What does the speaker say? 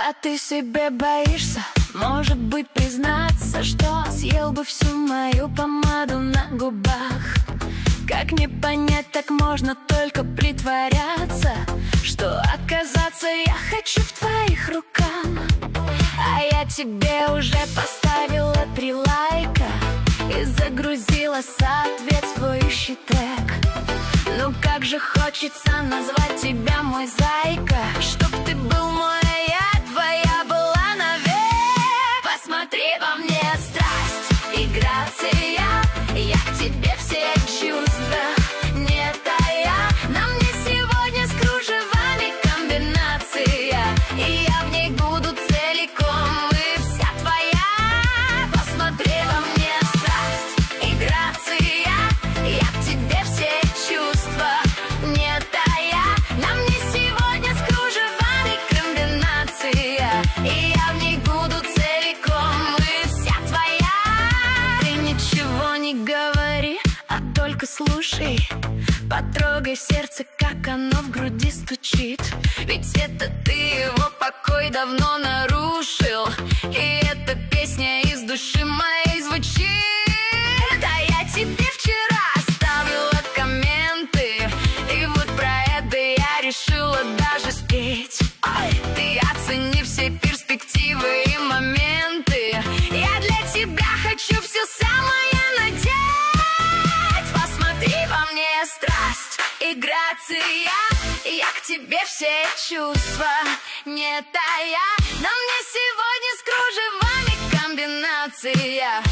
А ты себе боишься, может быть, признаться, что съел бы всю мою помаду на губах? Как не понять, так можно только притворяться, что оказаться я хочу в твоих руках. А я тебе уже поставила 3 лайка и загрузила соответствующий тег. Ну как же хочется назвать тебя мой зайка, чтоб ты был мой, а я твоя была навек. Посмотри во мне страсть и грация, я к тебе все чувства не тая. На мне сегодня с кружевами комбинация, и я в ней буду целиком и вся твоя. Посмотри во мне страсть и грация, я к тебе все чувства не тая. На мне сегодня с кружевами комбинация, и я в ней буду целиком и вся твоя. Ты ничего не говори, а только слушай. Потрогай сердце, как оно в груди стучит. Ведь это ты его покой давно нарушил, и эта песня из души моей звучит. А я тебе вчера оставила комменты, и вот про это я решила даже спеть. Ты оцени все перспективы и моменты, я для тебя хочу все самое надеть. Посмотри во мне страсть и грация, я к тебе все чувства не тая. На мне сегодня с кружевами комбинация,